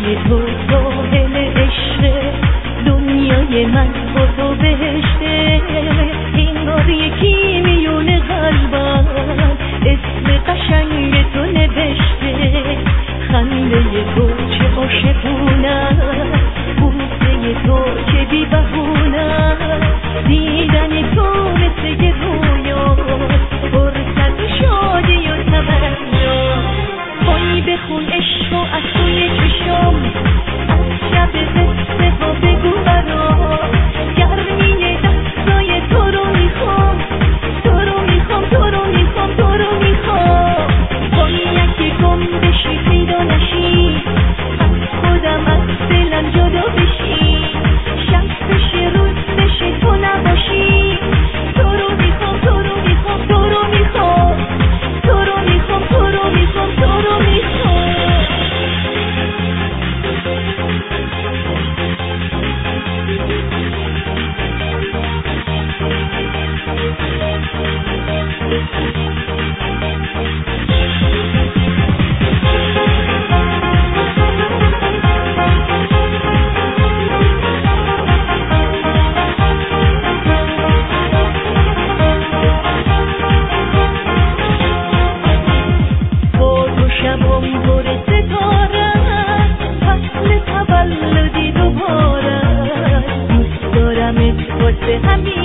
تو ساحل عشق، دنیای من تو بهشته. انگار یکی میونه قلبم اسم قشنگ تو نوشته. خنده تو چه عاشقونه، بوسه تو چه بی بهونه. دیدن تو مثل یه رویا، فرصت شادی و تمنا. وای بخون عشق و از توی چشم، از شب قصه ها بگو برام. گرمی دستای تو رو میخوام، تو رو میخوام، تو رو میخوام، تو رو میخوام. وای یکی گم بشی پیدا نشی، از خودم از دلم جدا بشی. شب بشه روز بشه تو نباشی، تو رو میخوام، تو رو میخوام، تو رو میخوام، تو رو میخوام، تو رو میخوام، تو رو میخوام. شبم پر ستاره، فصل تولدی دوباره. دوست دارمت واسه همین